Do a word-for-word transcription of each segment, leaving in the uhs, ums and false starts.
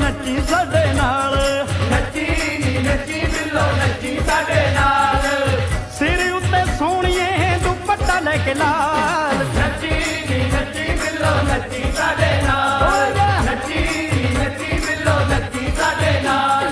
नची साडे नाल, नची नी नची बिल्लो नची साडे नाल, सिर उत्ते सोहणीए दुपट्टा लेके लाल, नची नी नची बिल्लो नची साडे नाल, नची नी नची बिल्लो नची साडे नाल।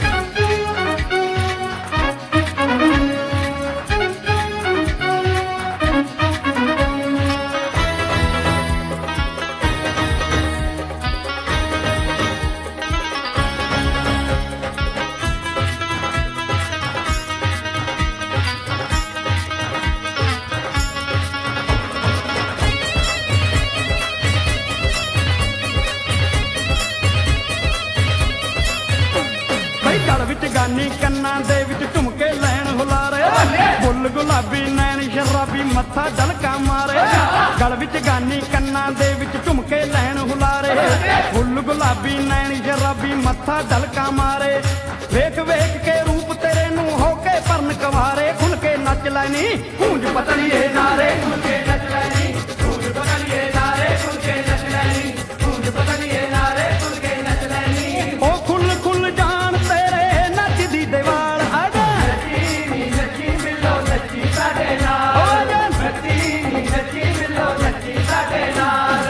गल विच गानी कन्ना दे विच झुमके लैन हुलारे, फुल गुलाबी नैन शराबी मत्था डलका मारे। गल विच गानी कन्ना दे विच झुमके लैन हुलारे, फुल गुलाबी नैन शराबी मत्था डलका मारे। वेख वेख के रूप तेरे नू होके परन कवारे, खुल के नच लैनी गूंज पतलीए नारे, खुल के नच लैनी गूंज पतलीए नारे, खुल के नच लैनी गूंज पतलीए नारे, खुल के नच लैनी। ओ खुल खुल जान तेरे नचदी दीवार आजा, नची नी नची बिल्लो नची साडे नाल, नची नी नची बिल्लो नची साडे नाल।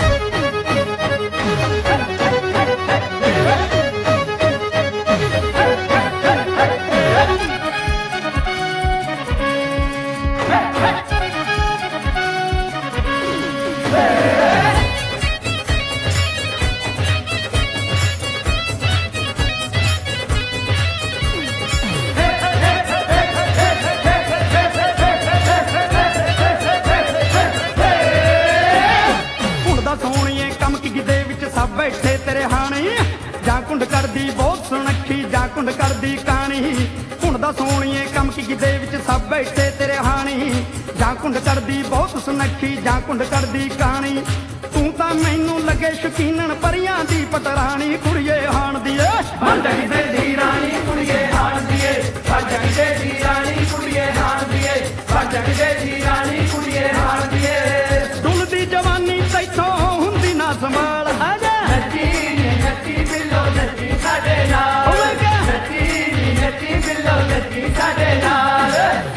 सोहणीए कमकी दे विच सब बैठे तेरे हाणी, जां कुंड करदी बहुत सुनखी जां कुंड करदी काणी। कुंडदा सोहणीए कमकी दे विच सब बैठे तेरे हाणी, जां कुंड करदी बहुत सुनखी जां कुंड करदी काणी। तू तां मैनू लगे शकीनन परियां दी पटराणी, कुड़िए हाण दीए भंजगी दे दी रानी कुड़िए हाण दीए, भंजगी दे दी रानी कुड़िए हाण दीए, भंजगी दे दी रानी कुड़िए हाण दीए। डुलदी जवानी तैथों हुंदी ना संभाल आजा, नची नी नची बिल्लो नची साडे नाल, नची नी नची बिल्लो नची साडे नाल।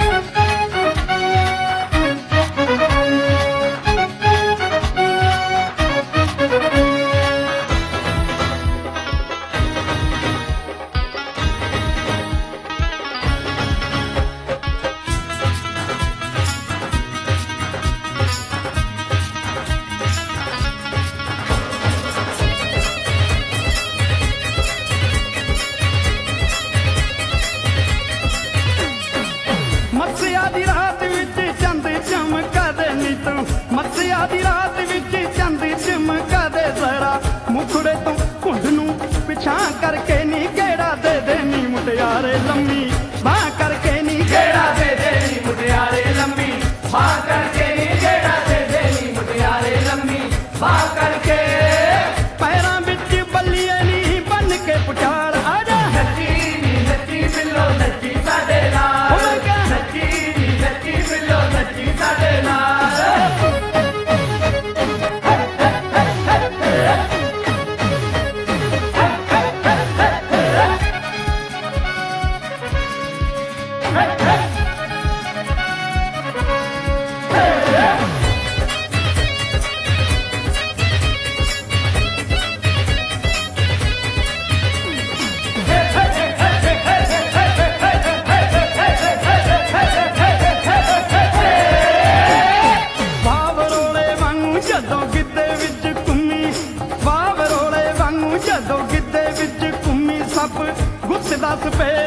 मस्सिया दी रात विच चंद चमका दे नी तू, मस्सिया दी रात विच चंद चमका दे जरा। मुखड़े तो घुंड नू पिछां करके नी गेड़ा दे दे नी मुटियारे लम्मी बां करके नी गेड़ा दे दे नी मुटियारे लम्मी बां करके नी, गेड़ा दे दे नी मुटियारे लम्मी बां करके। पैरां विच बल्लिए नी बन के पुचार आजा, नची नी नची बिल्लो नची साडे नाल, नची नी नची बिल्लो नची साडे नाल। गुत्त दस पे